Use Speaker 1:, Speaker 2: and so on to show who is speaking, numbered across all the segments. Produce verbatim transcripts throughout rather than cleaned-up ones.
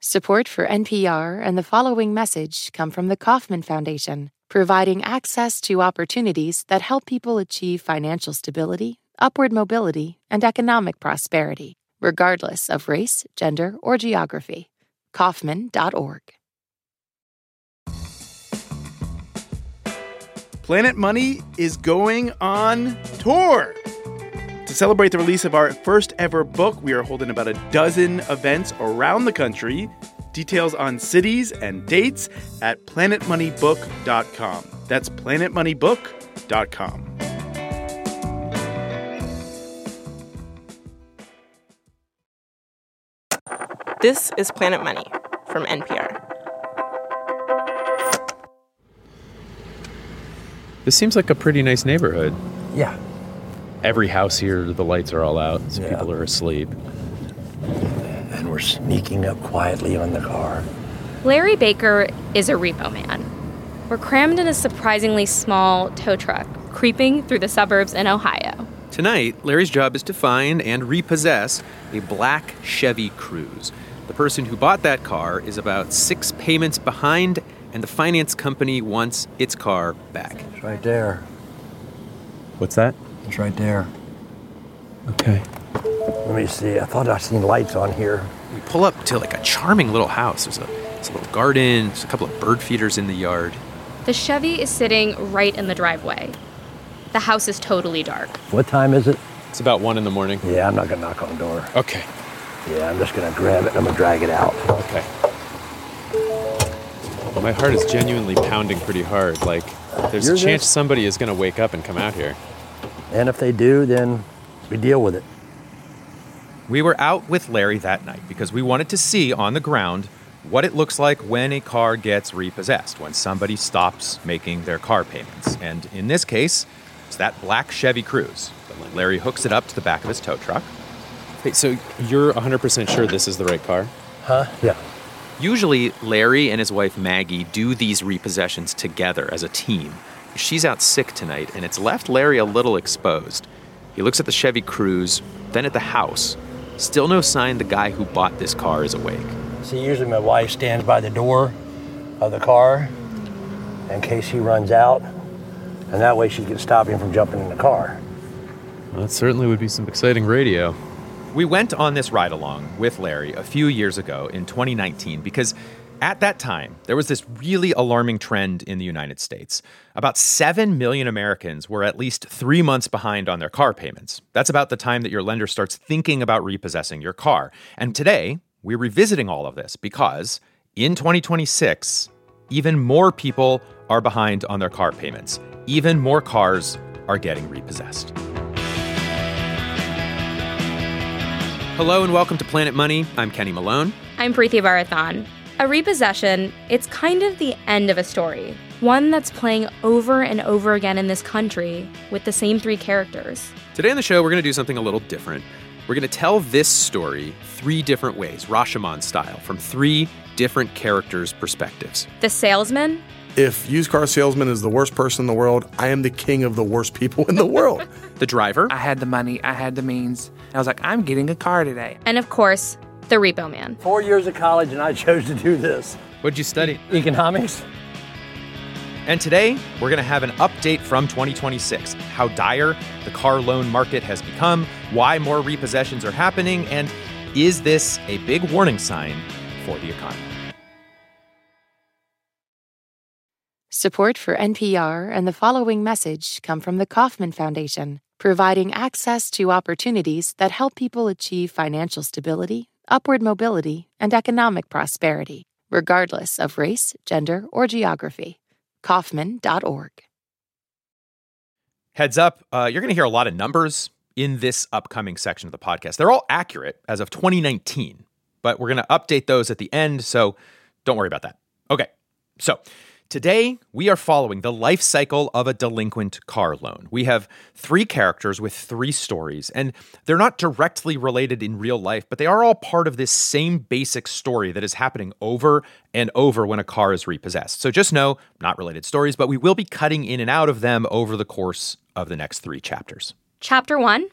Speaker 1: Support for N P R and the following message come from the Kauffman Foundation, providing access to opportunities that help people achieve financial stability, upward mobility, and economic prosperity, regardless of race, gender, or geography. Kauffman dot org.
Speaker 2: Planet Money is going on tour. To celebrate the release of our first ever book, we are holding about a dozen events around the country. Details on cities and dates at planet money book dot com. That's planet money book dot com.
Speaker 3: This is Planet Money from N P R.
Speaker 4: This seems like a pretty nice neighborhood.
Speaker 5: Yeah.
Speaker 4: Every house here, the lights are all out, so
Speaker 5: Yeah.
Speaker 4: people are asleep.
Speaker 5: And we're sneaking up quietly on the car.
Speaker 6: Larry Baker is a repo man. We're crammed in a surprisingly small tow truck, creeping through the suburbs in Ohio.
Speaker 7: Tonight, Larry's job is to find and repossess a black Chevy Cruze. The person who bought that car is about six payments behind, and the finance company wants its car back.
Speaker 5: It's right there.
Speaker 4: What's that?
Speaker 5: It's right there.
Speaker 4: Okay.
Speaker 5: Let me see. I thought I seen lights on here.
Speaker 7: We pull up to like a charming little house. There's a, there's a little garden, there's a couple of bird feeders in the yard.
Speaker 6: The Chevy is sitting right in the driveway. The house is totally dark.
Speaker 5: What time is it?
Speaker 4: It's about one in the morning.
Speaker 5: Yeah, I'm not gonna knock on the door.
Speaker 4: Okay.
Speaker 5: Yeah, I'm just gonna grab it and I'm gonna drag it out.
Speaker 4: Okay. My heart is genuinely pounding pretty hard. Like, there's
Speaker 5: You're
Speaker 4: a chance
Speaker 5: this-
Speaker 4: somebody is going to wake up and come out here.
Speaker 5: And if they do, then we deal with it.
Speaker 7: We were out with Larry that night because we wanted to see on the ground what it looks like when a car gets repossessed, when somebody stops making their car payments. And in this case, it's that black Chevy Cruze. Larry hooks it up to the back of his tow truck.
Speaker 4: Hey, so you're one hundred percent sure this is the right car?
Speaker 5: Huh? Yeah.
Speaker 7: Usually, Larry and his wife Maggie do these repossessions together as a team. She's out sick tonight, and it's left Larry a little exposed. He looks at the Chevy Cruze, then at the house. Still no sign the guy who bought this car is awake.
Speaker 5: See, usually my wife stands by the door of the car in case he runs out, and that way she can stop him from jumping in the car.
Speaker 4: Well, that certainly would be some exciting radio.
Speaker 7: We went on this ride-along with Larry a few years ago in twenty nineteen because at that time, there was this really alarming trend in the United States. About seven million Americans were at least three months behind on their car payments. That's about the time that your lender starts thinking about repossessing your car. And today, we're revisiting all of this because in twenty twenty-six, even more people are behind on their car payments. Even more cars are getting repossessed. Hello and welcome to Planet Money. I'm Kenny Malone.
Speaker 6: I'm Preeti Varathan. A repossession, it's kind of the end of a story. One that's playing over and over again in this country with the same three characters.
Speaker 7: Today on the show, we're going to do something a little different. We're going to tell this story three different ways, Rashomon style, from three different characters' perspectives.
Speaker 6: The salesman.
Speaker 8: If used car salesman is the worst person in the world, I am the king of the worst people in the world.
Speaker 7: The driver.
Speaker 9: I had the money, I had the means. And I was like, I'm getting a car today.
Speaker 6: And of course, the repo man.
Speaker 5: Four years of college and I chose to do this.
Speaker 7: What'd you study?
Speaker 5: Economics.
Speaker 7: And today, we're going to have an update from twenty twenty-six, how dire the car loan market has become, why more repossessions are happening, and is this a big warning sign for the economy?
Speaker 1: Support for N P R and the following message come from the Kauffman Foundation, providing access to opportunities that help people achieve financial stability, upward mobility, and economic prosperity, regardless of race, gender, or geography. Kauffman dot org.
Speaker 7: Heads up, uh, you're going to hear a lot of numbers in this upcoming section of the podcast. They're all accurate as of twenty nineteen, but we're going to update those at the end, so don't worry about that. Okay, so today we are following the life cycle of a delinquent car loan. We have three characters with three stories, and they're not directly related in real life, but they are all part of this same basic story that is happening over and over when a car is repossessed. So just know, not related stories, but we will be cutting in and out of them over the course of the next three chapters.
Speaker 6: Chapter one,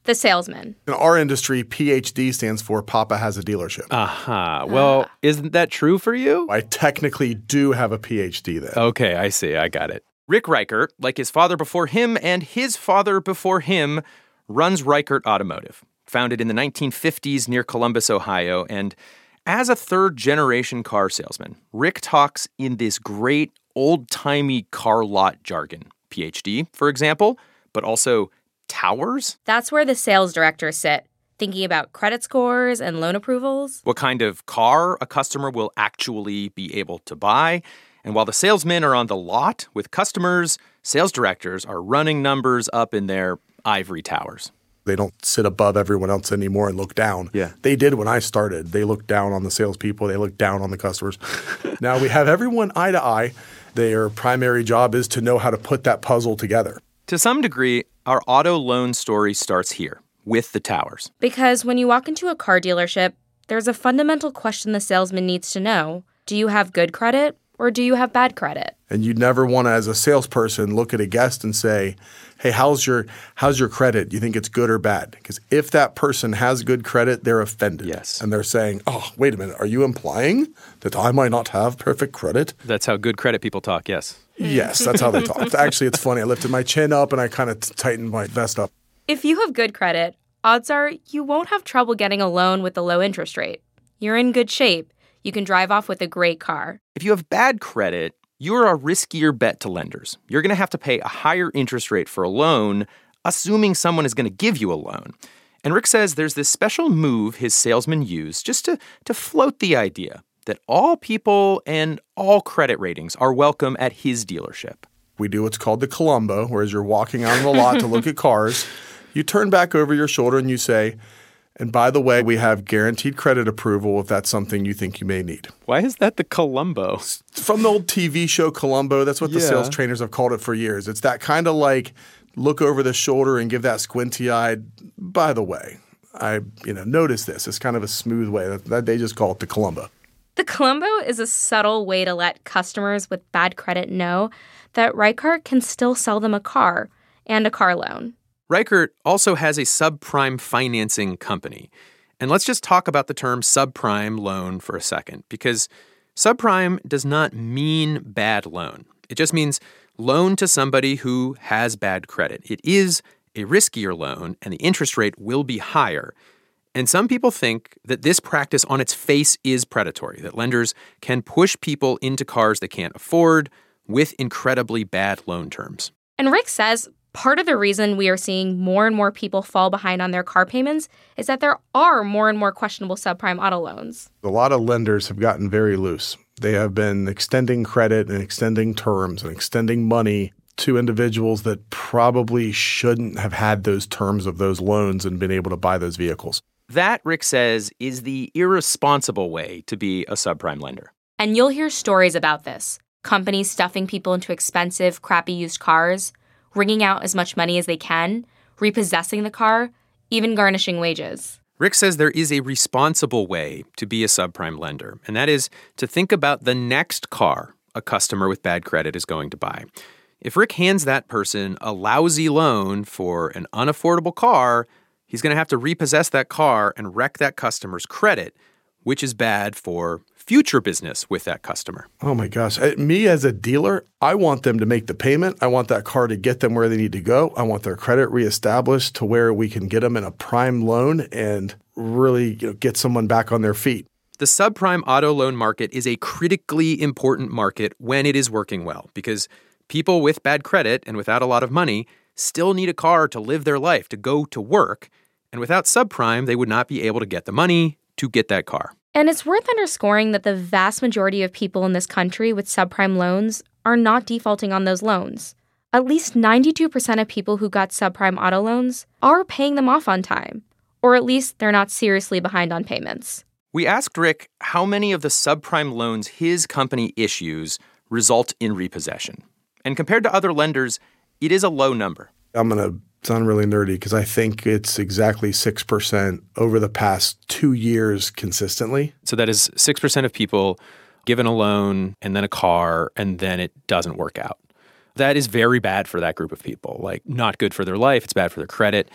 Speaker 6: The salesman.
Speaker 8: In our industry, P H D stands for Papa Has a Dealership.
Speaker 4: Uh-huh. Well, isn't that true for you?
Speaker 8: I technically do have a P H D then.
Speaker 4: Okay, I see. I got it.
Speaker 7: Rick Reichert, like his father before him and his father before him, runs Reichert Automotive, founded in the nineteen fifties near Columbus, Ohio. And as a third-generation car salesman, Rick talks in this great old-timey car lot jargon. P H D, for example, but also towers?
Speaker 6: That's where the sales directors sit, thinking about credit scores and loan approvals.
Speaker 7: What kind of car a customer will actually be able to buy. And while the salesmen are on the lot with customers, sales directors are running numbers up in their ivory towers.
Speaker 8: They don't sit above everyone else anymore and look down.
Speaker 7: Yeah.
Speaker 8: They did when I started. They looked down on the salespeople. They looked down on the customers. Now we have everyone eye to eye. Their primary job is to know how to put that puzzle together.
Speaker 7: To some degree, our auto loan story starts here, with the towers.
Speaker 6: Because when you walk into a car dealership, there's a fundamental question the salesman needs to know. Do you have good credit or do you have bad credit?
Speaker 8: And you never want to, as a salesperson, look at a guest and say, hey, how's your how's your credit? Do you think it's good or bad? Because if that person has good credit, they're offended.
Speaker 7: Yes.
Speaker 8: And they're saying, oh, wait a minute, are you implying that I might not have perfect credit?
Speaker 7: That's how good credit people talk, yes.
Speaker 8: Yes, that's how they talk. Actually, it's funny. I lifted my chin up and I kind of tightened my vest up.
Speaker 6: If you have good credit, odds are you won't have trouble getting a loan with a low interest rate. You're in good shape. You can drive off with a great car.
Speaker 7: If you have bad credit, you're a riskier bet to lenders. You're going to have to pay a higher interest rate for a loan, assuming someone is going to give you a loan. And Rick says there's this special move his salesmen use just to, to float the idea that all people and all credit ratings are welcome at his dealership.
Speaker 8: We do what's called the Columbo, whereas you're walking out on the lot to look at cars. You turn back over your shoulder and you say, and by the way, we have guaranteed credit approval if that's something you think you may need.
Speaker 4: Why is that the Columbo?
Speaker 8: From the old T V show Columbo, that's what the
Speaker 4: Yeah.
Speaker 8: sales trainers have called it for years. It's that kind of like look over the shoulder and give that squinty-eyed, by the way, I you know notice this. It's kind of a smooth way. That, that they just call it the Columbo.
Speaker 6: The Columbo is a subtle way to let customers with bad credit know that Reichert can still sell them a car and a car loan.
Speaker 7: Reichert also has a subprime financing company. And let's just talk about the term subprime loan for a second, because subprime does not mean bad loan. It just means loan to somebody who has bad credit. It is a riskier loan, and the interest rate will be higher. And some people think that this practice on its face is predatory, that lenders can push people into cars they can't afford with incredibly bad loan terms.
Speaker 6: And Rick says part of the reason we are seeing more and more people fall behind on their car payments is that there are more and more questionable subprime auto loans.
Speaker 8: A lot of lenders have gotten very loose. They have been extending credit and extending terms and extending money to individuals that probably shouldn't have had those terms of those loans and been able to buy those vehicles.
Speaker 7: That, Rick says, is the irresponsible way to be a subprime lender.
Speaker 6: And you'll hear stories about this. Companies stuffing people into expensive, crappy used cars, wringing out as much money as they can, repossessing the car, even garnishing wages.
Speaker 7: Rick says there is a responsible way to be a subprime lender, and that is to think about the next car a customer with bad credit is going to buy. If Rick hands that person a lousy loan for an unaffordable car, he's going to have to repossess that car and wreck that customer's credit, which is bad for future business with that customer.
Speaker 8: Oh my gosh. Uh, Me as a dealer, I want them to make the payment. I want that car to get them where they need to go. I want their credit reestablished to where we can get them in a prime loan and really you know, get someone back on their feet.
Speaker 7: The subprime auto loan market is a critically important market when it is working well, because people with bad credit and without a lot of money still need a car to live their life, to go to work. And without subprime, they would not be able to get the money to get that car.
Speaker 6: And it's worth underscoring that the vast majority of people in this country with subprime loans are not defaulting on those loans. At least ninety-two percent of people who got subprime auto loans are paying them off on time, or at least they're not seriously behind on payments.
Speaker 7: We asked Rick how many of the subprime loans his company issues result in repossession. And compared to other lenders, it is a low number.
Speaker 8: I'm going to sound really nerdy because I think it's exactly six percent over the past two years consistently.
Speaker 4: So that is six percent of people given a loan and then a car, and then it doesn't work out. That is very bad for that group of people, like not good for their life. It's bad for their credit.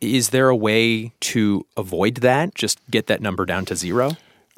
Speaker 4: Is there a way to avoid that? Just get that number down to zero?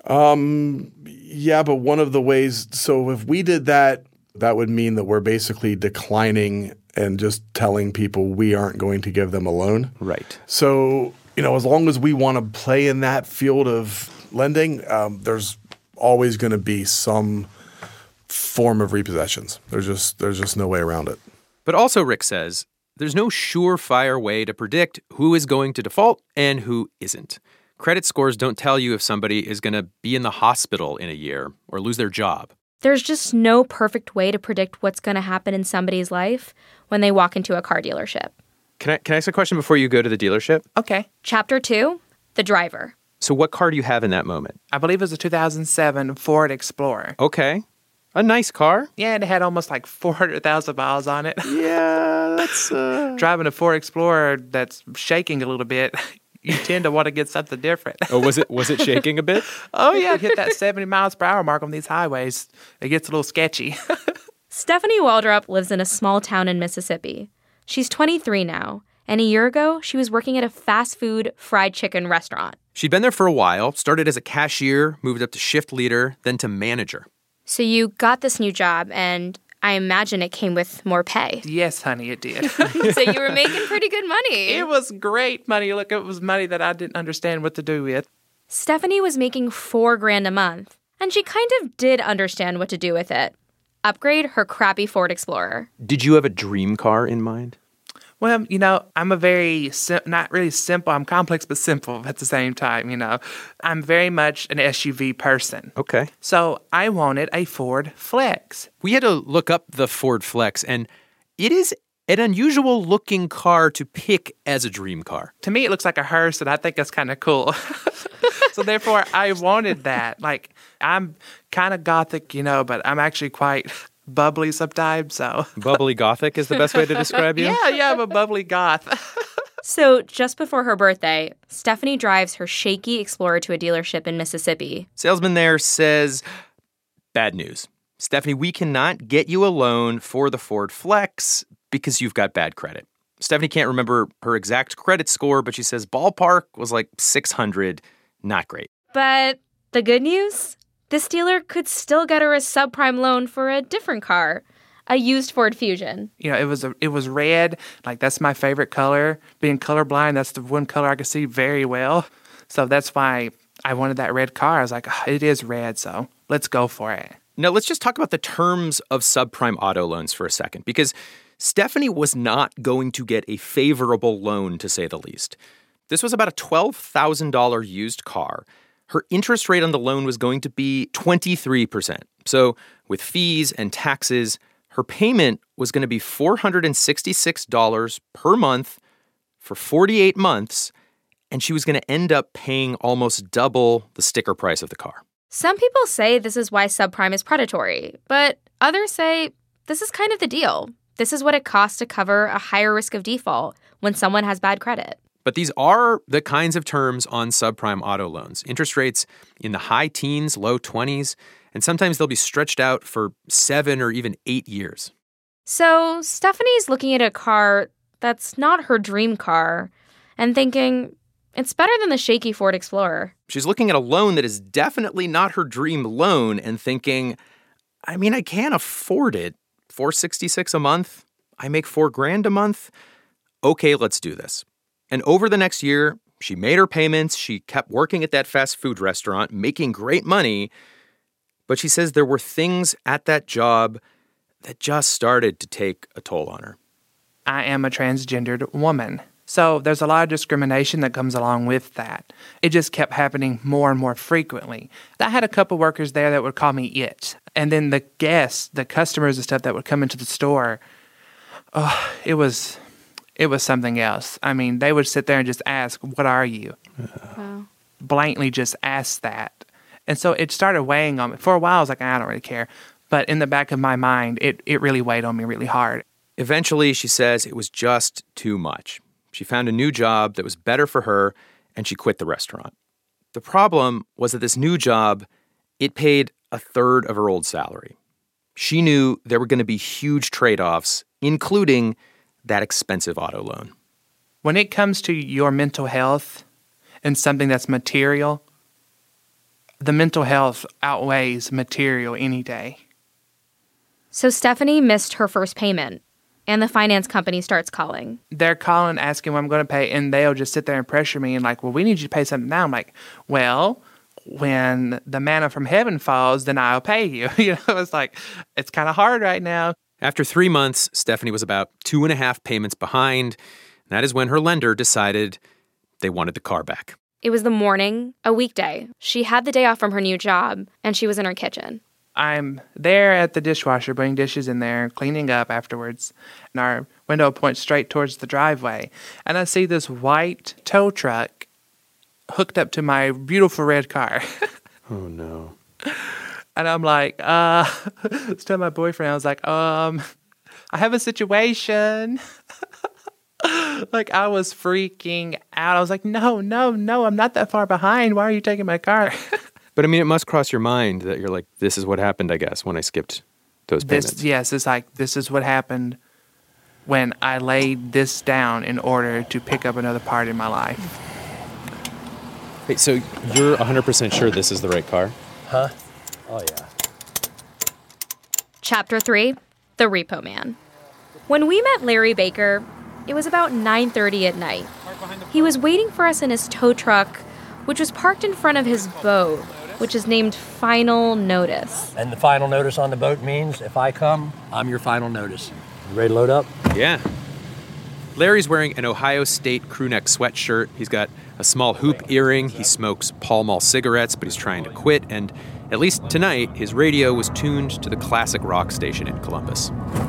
Speaker 8: Um, yeah, but one of the ways, so if we did that, that would mean that we're basically declining and just telling people we aren't going to give them a loan.
Speaker 4: Right.
Speaker 8: So, you know, as long as we want to play in that field of lending, um, there's always going to be some form of repossessions. There's just there's just no way around it.
Speaker 4: But also, Rick says, there's no surefire way to predict who is going to default and who isn't. Credit scores don't tell you if somebody is going to be in the hospital in a year or lose their job.
Speaker 6: There's just no perfect way to predict what's going to happen in somebody's life when they walk into a car dealership.
Speaker 4: Can I, can I ask a question before you go to the dealership?
Speaker 9: Okay.
Speaker 6: Chapter two, the driver.
Speaker 4: So what car do you have in that moment?
Speaker 9: I believe it was a two thousand seven Ford Explorer.
Speaker 4: Okay. A nice car.
Speaker 9: Yeah, it had almost like four hundred thousand miles on it.
Speaker 4: Yeah, that's... Uh...
Speaker 9: Driving a Ford Explorer that's shaking a little bit, you tend to want to get something different.
Speaker 4: Oh, was it was it shaking a bit?
Speaker 9: Oh, yeah. Hit that seventy miles per hour mark on these highways. It gets a little sketchy.
Speaker 6: Stephanie Waldrop lives in a small town in Mississippi. She's twenty-three now, and a year ago, she was working at a fast food fried chicken restaurant.
Speaker 4: She'd been there for a while, started as a cashier, moved up to shift leader, then to manager.
Speaker 6: So you got this new job, and I imagine it came with more pay.
Speaker 9: Yes, honey, it did.
Speaker 6: So you were making pretty good money.
Speaker 9: It was great money. Look, it was money that I didn't understand what to do with.
Speaker 6: Stephanie was making four grand a month, and she kind of did understand what to do with it. Upgrade her crappy Ford Explorer.
Speaker 4: Did you have a dream car in mind?
Speaker 9: Well, you know, I'm a very, sim- not really simple, I'm complex but simple at the same time, you know. I'm very much an S U V person.
Speaker 4: Okay.
Speaker 9: So I wanted a Ford Flex.
Speaker 4: We had to look up the Ford Flex, and it is an unusual looking car to pick as a dream car.
Speaker 9: To me, it looks like a hearse, and I think that's kind of cool. So therefore, I wanted that. Like, I'm kind of gothic, you know, but I'm actually quite... bubbly sometimes, so.
Speaker 4: Bubbly gothic is the best way to describe you?
Speaker 9: Yeah, yeah, I'm a bubbly goth.
Speaker 6: So just before her birthday, Stephanie drives her shaky Explorer to a dealership in Mississippi.
Speaker 4: Salesman there says, bad news. Stephanie, we cannot get you a loan for the Ford Flex because you've got bad credit. Stephanie can't remember her exact credit score, but she says ballpark was like six hundred. Not great.
Speaker 6: But the good news? This dealer could still get her a subprime loan for a different car, a used Ford Fusion.
Speaker 9: You know, it was a, it was red. Like, that's my favorite color. Being colorblind, that's the one color I could see very well. So that's why I wanted that red car. I was like, oh, it is red, so let's go for it.
Speaker 4: Now, let's just talk about the terms of subprime auto loans for a second, because Stephanie was not going to get a favorable loan, to say the least. This was about a twelve thousand dollars used car. Her interest rate on the loan was going to be twenty-three percent. So with fees and taxes, her payment was going to be four hundred sixty-six dollars per month for forty-eight months, and she was going to end up paying almost double the sticker price of the car.
Speaker 6: Some people say this is why subprime is predatory, but others say this is kind of the deal. This is what it costs to cover a higher risk of default when someone has bad credit.
Speaker 4: But these are the kinds of terms on subprime auto loans. Interest rates in the high teens, low twenties, and sometimes they'll be stretched out for seven or even eight years.
Speaker 6: So Stephanie's looking at a car that's not her dream car and thinking, it's better than the shaky Ford Explorer.
Speaker 4: She's looking at a loan that is definitely not her dream loan and thinking, I mean, I can't afford it. four hundred sixty-six dollars a month? I make four grand a month? Okay, let's do this. And over the next year, she made her payments, she kept working at that fast food restaurant, making great money, but she says there were things at that job that just started to take a toll on her.
Speaker 9: I am a transgendered woman, so there's a lot of discrimination that comes along with that. It just kept happening more and more frequently. I had a couple workers there that would call me it, and then the guests, the customers and stuff that would come into the store, oh, it was... It was something else. I mean, they would sit there and just ask, what are you?
Speaker 6: Wow.
Speaker 9: Blankly just ask that. And so it started weighing on me. For a while, I was like, I don't really care. But in the back of my mind, it, it really weighed on me really hard.
Speaker 4: Eventually, she says it was just too much. She found a new job that was better for her, and she quit the restaurant. The problem was that this new job, it paid a third of her old salary. She knew there were going to be huge trade-offs, including that expensive auto loan.
Speaker 9: when it comes to your mental health and something that's material, the mental health outweighs material any day.
Speaker 6: So Stephanie missed her first payment, and the finance company starts calling.
Speaker 9: They're calling, asking what I'm going to pay, and they'll just sit there and pressure me and like, well, we need you to pay something now. I'm like, well, when the manna from heaven falls, then I'll pay you. You know, it's like, it's kind of hard right now.
Speaker 4: After three months, Stephanie was about two and a half payments behind. And that is when her lender decided they wanted the car back.
Speaker 6: It was the morning, a weekday. She had the day off from her new job, and she was in her kitchen.
Speaker 9: I'm there at the dishwasher, putting dishes in there, cleaning up afterwards. And our window points straight towards the driveway. And I see this white tow truck hooked up to my beautiful red car.
Speaker 8: Oh, no.
Speaker 9: And I'm like, uh, let's tell my boyfriend, I was like, um, I have a situation. Like, I was freaking out. I was like, no, no, no, I'm not that far behind. Why are you taking my car?
Speaker 4: But I mean, it must cross your mind that you're like, this is what happened, I guess, when I skipped those payments.
Speaker 9: This, yes, it's like, this is what happened when I laid this down in order to pick up another part in my life.
Speaker 4: Wait, so you're one hundred percent sure this is the right car?
Speaker 5: Huh? Oh, yeah.
Speaker 6: Chapter three, The Repo Man. When we met Larry Baker, it was about nine thirty at night. He was waiting for us in his tow truck, which was parked in front of his boat, which is named Final Notice.
Speaker 5: And the final notice on the boat means if I come, I'm your final notice. You ready to load up?
Speaker 4: Yeah. Larry's wearing an Ohio State crewneck sweatshirt. He's got a small hoop earring. He smokes Pall Mall cigarettes, but he's trying to quit. And at least tonight, his radio was tuned to the classic rock station in Columbus.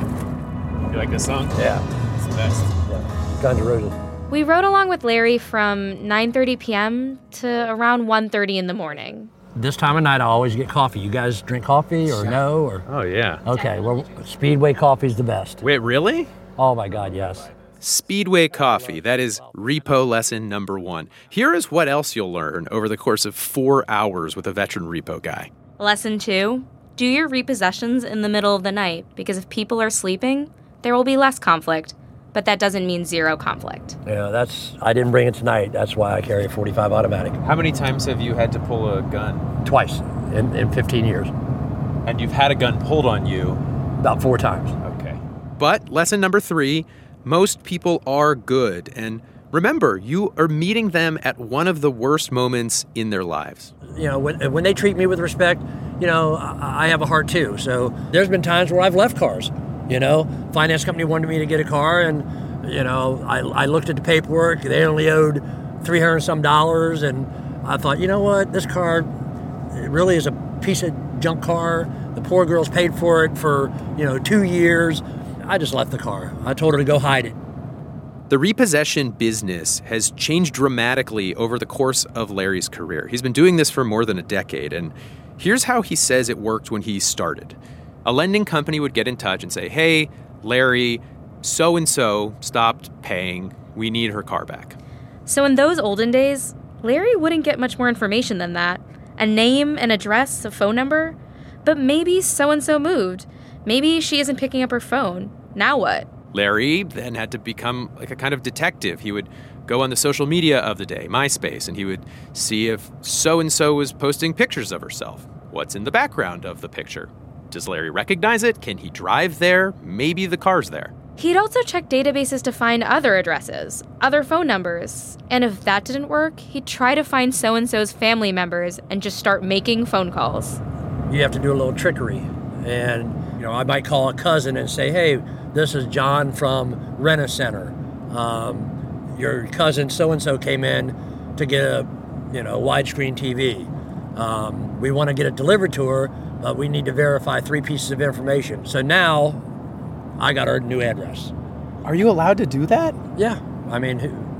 Speaker 2: You like this song?
Speaker 5: Yeah.
Speaker 2: It's the best.
Speaker 5: Yeah. Guns N' Roses.
Speaker 6: We rode along with Larry from nine thirty p.m. to around one thirty in the morning.
Speaker 5: This time of night, I always get coffee. You guys drink coffee or no? Or
Speaker 4: Oh, yeah.
Speaker 5: Okay, well, Speedway coffee's the best.
Speaker 4: Wait, really?
Speaker 5: Oh, my God, yes.
Speaker 4: Speedway Coffee. That is repo lesson number one. Here is what else you'll learn over the course of four hours with a veteran repo guy.
Speaker 6: Lesson two, do your repossessions in the middle of the night, because if people are sleeping, there will be less conflict, but that doesn't mean zero conflict.
Speaker 5: Yeah, that's, I didn't bring it tonight. That's why I carry a forty-five automatic.
Speaker 4: How many times have you had to pull a gun?
Speaker 5: Twice in, in fifteen years.
Speaker 4: And you've had a gun pulled on you?
Speaker 5: About four times.
Speaker 4: Okay. But lesson number three, most people are good. And remember, you are meeting them at one of the worst moments in their lives.
Speaker 5: You know, when, when they treat me with respect, you know, I, I have a heart too. So there's been times where I've left cars. You know, finance company wanted me to get a car, and, you know, I, I looked at the paperwork. They only owed three hundred some dollars, and I thought, you know what, this car it really is a piece of junk car. The poor girl's paid for it for, you know, two years. I just left the car. I told her to go hide it.
Speaker 4: The repossession business has changed dramatically over the course of Larry's career. He's been doing this for more than a decade, and here's how he says it worked when he started. A lending company would get in touch and say, hey, Larry, so-and-so stopped paying. We need her car back.
Speaker 6: So in those olden days, Larry wouldn't get much more information than that. A name, an address, a phone number. But maybe so-and-so moved. Maybe she isn't picking up her phone. Now what?
Speaker 4: Larry then had to become like a kind of detective. He would go on the social media of the day, MySpace, and he would see if so-and-so was posting pictures of herself. What's in the background of the picture? Does Larry recognize it? Can he drive there? Maybe the car's there.
Speaker 6: He'd also check databases to find other addresses, other phone numbers. And if that didn't work, he'd try to find so-and-so's family members and just start making phone calls.
Speaker 5: You have to do a little trickery. And, you know, I might call a cousin and say, hey, this is John from Rent-A-Center. Um, your cousin so-and-so came in to get a, you know, widescreen T V. Um, we want to get it delivered to her, but we need to verify three pieces of information. So now I got her new address.
Speaker 2: Are you allowed to do that?
Speaker 5: Yeah. I mean,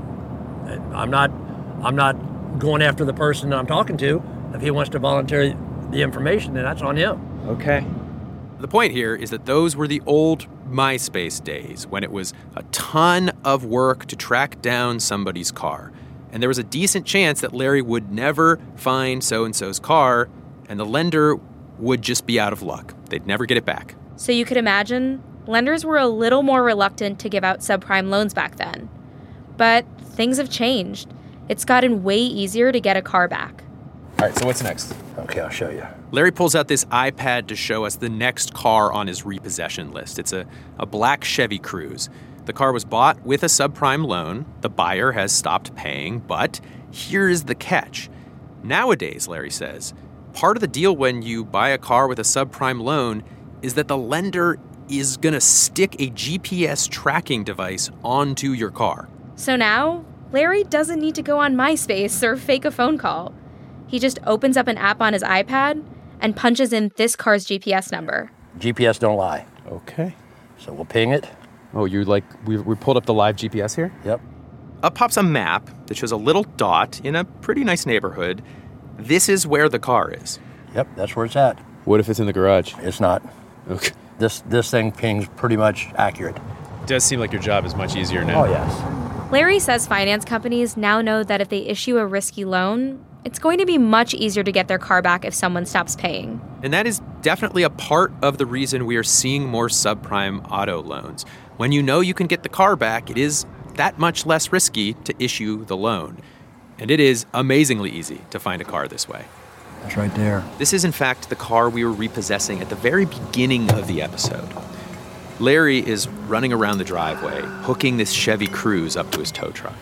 Speaker 5: I'm not, I'm not going after the person I'm talking to. If he wants to volunteer the information, then that's on him.
Speaker 2: Okay.
Speaker 4: The point here is that those were the old MySpace days when it was a ton of work to track down somebody's car. And there was a decent chance that Larry would never find so-and-so's car, and the lender would just be out of luck. They'd never get it back.
Speaker 6: So you could imagine, lenders were a little more reluctant to give out subprime loans back then. But things have changed. It's gotten way easier to get a car back.
Speaker 7: All right, so what's next?
Speaker 5: Okay, I'll show you.
Speaker 7: Larry pulls out this iPad to show us the next car on his repossession list. It's a, a black Chevy Cruze. The car was bought with a subprime loan. The buyer has stopped paying, but here's the catch. Nowadays, Larry says, part of the deal when you buy a car with a subprime loan is that the lender is going to stick a G P S tracking device onto your car.
Speaker 6: So now, Larry doesn't need to go on MySpace or fake a phone call. He just opens up an app on his iPad and punches in this car's G P S number.
Speaker 5: G P S don't lie.
Speaker 7: Okay.
Speaker 5: So we'll ping it.
Speaker 7: Oh, you like, we, we pulled up the live G P S here?
Speaker 5: Yep.
Speaker 7: Up pops a map that shows a little dot in a pretty nice neighborhood. This is where the car is.
Speaker 5: Yep, that's where it's at.
Speaker 7: What if it's in the garage?
Speaker 5: It's not.
Speaker 7: Okay.
Speaker 5: This this thing pings pretty much accurate.
Speaker 7: It does seem like your job is much easier now.
Speaker 5: Oh, yes.
Speaker 6: Larry says finance companies now know that if they issue a risky loan, it's going to be much easier to get their car back if someone stops paying.
Speaker 7: And that is definitely a part of the reason we are seeing more subprime auto loans. When you know you can get the car back, it is that much less risky to issue the loan. And it is amazingly easy to find a car this way.
Speaker 5: That's right there.
Speaker 7: This is, in fact, the car we were repossessing at the very beginning of the episode. Larry is running around the driveway, hooking this Chevy Cruze up to his tow truck.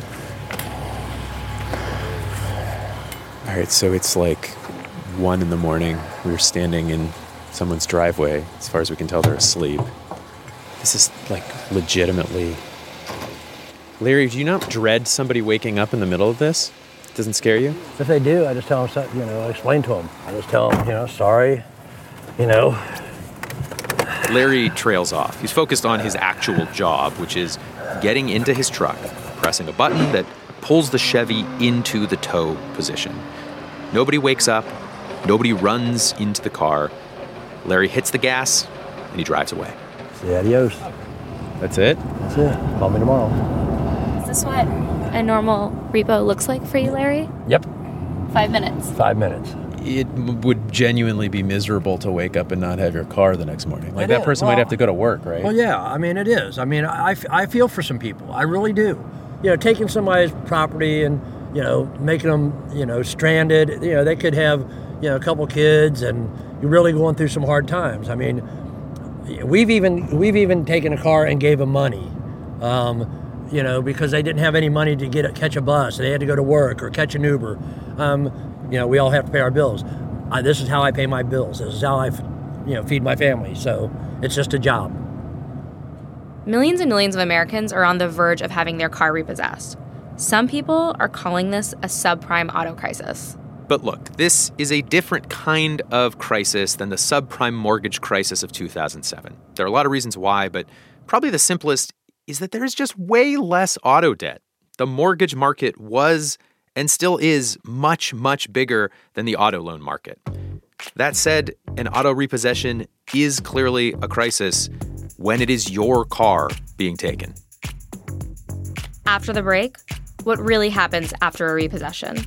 Speaker 10: All right, so it's like one in the morning. We were standing in someone's driveway. As far as we can tell, they're asleep. This is like legitimately... Larry, do you not dread somebody waking up in the middle of this? It doesn't scare you?
Speaker 5: If they do, I just tell them, you know, I explain to them. I just tell them, you know, sorry, you know.
Speaker 7: Larry trails off. He's focused on his actual job, which is getting into his truck, pressing a button that pulls the Chevy into the tow position. Nobody wakes up. Nobody runs into the car. Larry hits the gas, and he drives away.
Speaker 5: Say adios.
Speaker 10: That's it?
Speaker 5: That's it. Call me tomorrow.
Speaker 6: Is this what a normal repo looks like for you, Larry?
Speaker 5: Yep.
Speaker 6: Five minutes.
Speaker 5: Five minutes.
Speaker 10: It m- would genuinely be miserable to wake up and not have your car the next morning. Like,
Speaker 5: It
Speaker 10: that
Speaker 5: is.
Speaker 10: person
Speaker 5: Well-
Speaker 10: might have to go to work, right?
Speaker 5: Well, yeah, I mean, it is. I mean, I, I feel for some people. I really do. You know, taking somebody's property and, you know, making them, you know, stranded. You know, they could have, you know, a couple kids and you're really going through some hard times. I mean, we've even we've even taken a car and gave them money, um, you know, because they didn't have any money to get a, catch a bus. They had to go to work or catch an Uber. Um, you know, we all have to pay our bills. I, this is how I pay my bills. This is how I, you know, feed my family. So it's just a job.
Speaker 6: Millions and millions of Americans are on the verge of having their car repossessed. Some people are calling this a subprime auto crisis.
Speaker 7: But look, this is a different kind of crisis than the subprime mortgage crisis of two thousand seven. There are a lot of reasons why, but probably the simplest is that there is just way less auto debt. The mortgage market was and still is much, much bigger than the auto loan market. That said, an auto repossession is clearly a crisis when it is your car being taken.
Speaker 6: After the break, what really happens after a repossession?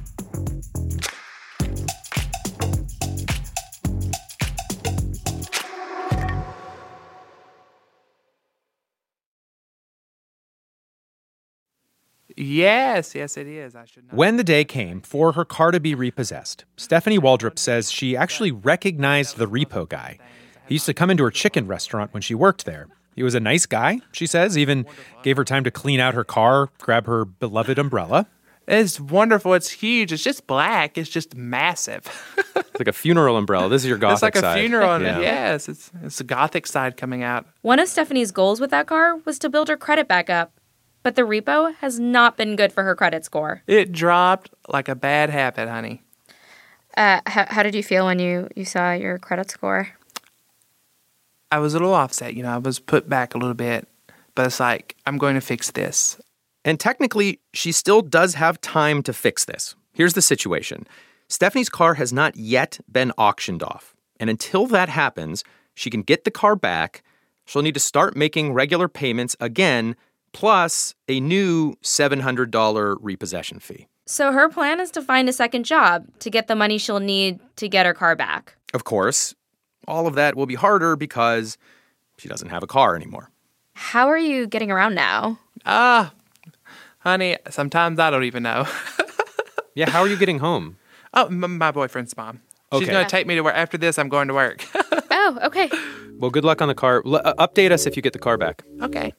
Speaker 9: Yes, yes, it is. I should know.
Speaker 7: When the day came for her car to be repossessed, Stephanie Waldrop says she actually recognized the repo guy. He used to come into her chicken restaurant when she worked there. He was a nice guy, she says, even gave her time to clean out her car, grab her beloved umbrella.
Speaker 9: It's wonderful. It's huge. It's just black. It's just massive.
Speaker 7: It's like a funeral umbrella. This is your gothic
Speaker 9: It's like a
Speaker 7: side.
Speaker 9: funeral.
Speaker 7: Yeah.
Speaker 9: Yes, it's it's the gothic side coming out.
Speaker 6: One of Stephanie's goals with that car was to build her credit back up. But the repo has not been good for her credit score.
Speaker 9: It dropped like a bad habit, honey.
Speaker 6: Uh, how, how did you feel when you, you saw your credit score?
Speaker 9: I was a little offset. You know, I was put back a little bit. But it's like, I'm going to fix this.
Speaker 7: And technically, she still does have time to fix this. Here's the situation. Stephanie's car has not yet been auctioned off. And until that happens, she can get the car back. She'll need to start making regular payments again, plus a new seven hundred dollars repossession fee.
Speaker 6: So her plan is to find a second job to get the money she'll need to get her car back.
Speaker 7: Of course, all of that will be harder because she doesn't have a car anymore.
Speaker 6: How are you getting around now?
Speaker 9: Ah, Honey, sometimes I don't even know.
Speaker 7: Yeah, how are you getting home?
Speaker 9: Oh, m- my boyfriend's mom.
Speaker 7: Okay.
Speaker 9: She's going to take me to work. After this, I'm going to work.
Speaker 6: Oh, okay.
Speaker 7: Well, good luck on the car. L- uh, update us if you get the car back.
Speaker 9: Okay.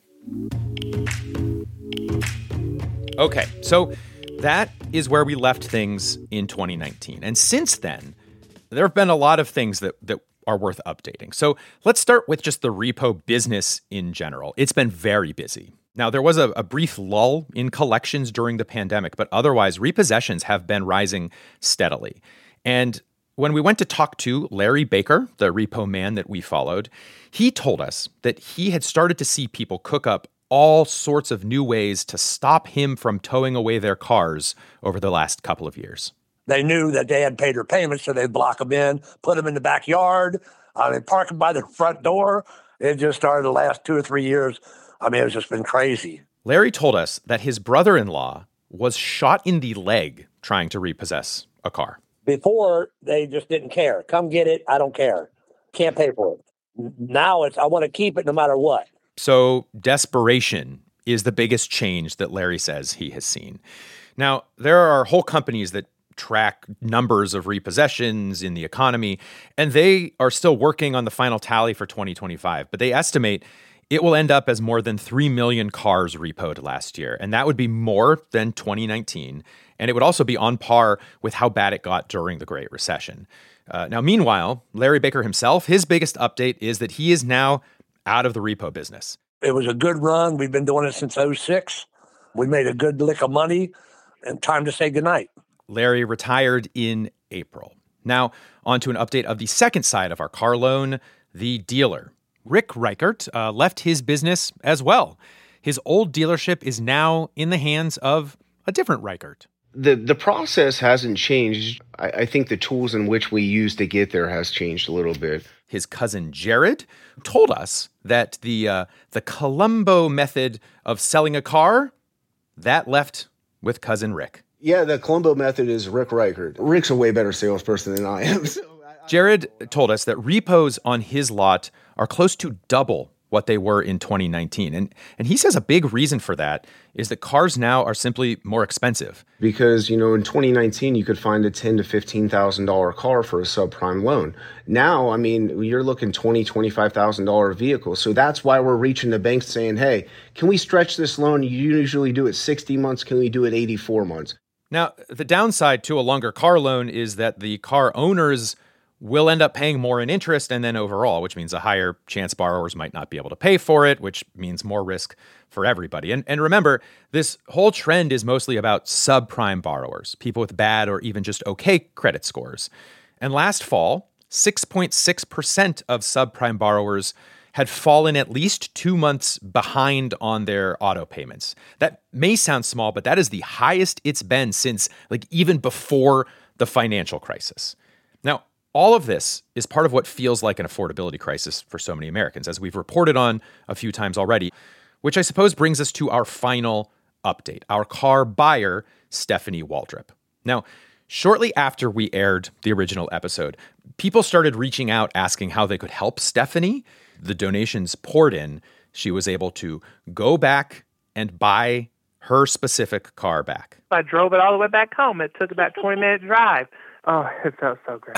Speaker 7: Okay, so that is where we left things in twenty nineteen. And since then, there have been a lot of things that, that are worth updating. So let's start with just the repo business in general. It's been very busy. Now, there was a, a brief lull in collections during the pandemic, but otherwise, repossessions have been rising steadily. And when we went to talk to Larry Baker, the repo man that we followed, he told us that he had started to see people cook up all sorts of new ways to stop him from towing away their cars over the last couple of years.
Speaker 5: They knew that they had paid their payments, so they'd block them in, put them in the backyard, I mean, park them by their front door. It just started the last two or three years. I mean, it's just been crazy.
Speaker 7: Larry told us that his brother-in-law was shot in the leg trying to repossess a car.
Speaker 5: Before, they just didn't care. Come get it. I don't care. Can't pay for it. Now it's, I want to keep it no matter what.
Speaker 7: So desperation is the biggest change that Larry says he has seen. Now, there are whole companies that track numbers of repossessions in the economy, and they are still working on the final tally for twenty twenty-five, but they estimate it will end up as more than three million cars repoed last year, and that would be more than twenty nineteen, and it would also be on par with how bad it got during the Great Recession. Uh, now, meanwhile, Larry Baker himself, his biggest update is that he is now out of the repo business.
Speaker 5: It was a good run. We've been doing it since oh six. We made a good lick of money, and time to say goodnight.
Speaker 7: Larry retired in April. Now, on to an update of the second side of our car loan, the dealer. Rick Reichert uh, left his business as well. His old dealership is now in the hands of a different Reichert.
Speaker 11: The the process hasn't changed. I, I think the tools in which we use to get there has changed a little bit.
Speaker 7: His cousin Jared told us that the uh, the Columbo method of selling a car, that left with cousin Rick.
Speaker 11: Yeah, the Columbo method is Rick Reichert. Rick's a way better salesperson than I am. So I,
Speaker 7: Jared told us that repos on his lot are close to double what they were in twenty nineteen. And and he says a big reason for that is that cars now are simply more expensive.
Speaker 11: Because, you know, in twenty nineteen, you could find a ten thousand to fifteen thousand dollars car for a subprime loan. Now, I mean, you're looking twenty thousand dollars, twenty-five thousand dollars vehicle. So that's why we're reaching the banks saying, hey, can we stretch this loan? You usually do it sixty months. Can we do it eighty-four months?
Speaker 7: Now, the downside to a longer car loan is that the car owners will end up paying more in interest and then overall, which means a higher chance borrowers might not be able to pay for it, which means more risk for everybody. And, and remember, this whole trend is mostly about subprime borrowers, people with bad or even just okay credit scores. And last fall, six point six percent of subprime borrowers had fallen at least two months behind on their auto payments. That may sound small, but that is the highest it's been since like even before the financial crisis. Now, all of this is part of what feels like an affordability crisis for so many Americans, as we've reported on a few times already, which I suppose brings us to our final update, our car buyer, Stephanie Waldrop. Now, shortly after we aired the original episode, people started reaching out asking how they could help Stephanie. The donations poured in. She was able to go back and buy her specific car back.
Speaker 9: I drove it all the way back home. It took about twenty minute drive. Oh, it felt so great.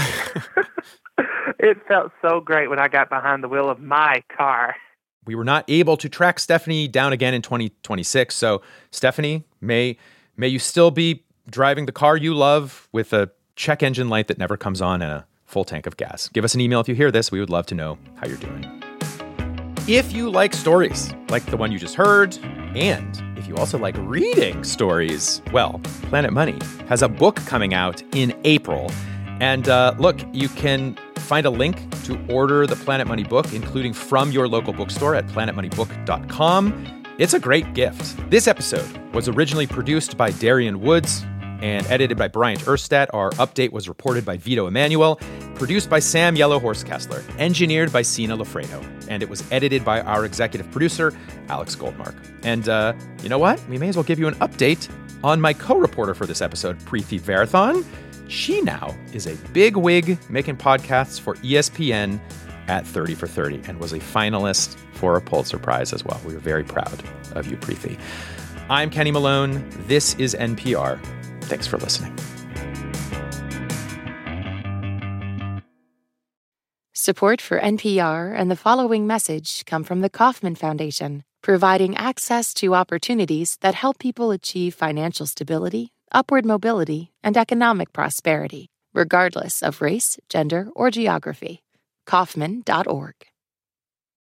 Speaker 9: It felt so great when I got behind the wheel of my car.
Speaker 7: We were not able to track Stephanie down again in twenty twenty-six. So, Stephanie, may may you still be driving the car you love with a check engine light that never comes on and a full tank of gas. Give us an email if you hear this. We would love to know how you're doing. If you like stories like the one you just heard, and if you also like reading stories, well, Planet Money has a book coming out in April. And uh, look, you can find a link to order the Planet Money book, including from your local bookstore at planet money book dot com. It's a great gift. This episode was originally produced by Darian Woods and edited by Bryant Erstadt. Our update was reported by Vito Emanuel, produced by Sam Yellowhorse Kessler, engineered by Sina Lafredo, and it was edited by our executive producer, Alex Goldmark. And uh, you know what? We may as well give you an update on my co-reporter for this episode, Preeti Varathan. She now is a big wig making podcasts for E S P N at thirty for thirty and was a finalist for a Pulitzer Prize as well. We were very proud of you, Preeti. I'm Kenny Malone. This is N P R. Thanks for listening.
Speaker 1: Support for N P R and the following message come from the Kauffman Foundation, providing access to opportunities that help people achieve financial stability, upward mobility, and economic prosperity, regardless of race, gender, or geography. Kauffman dot org.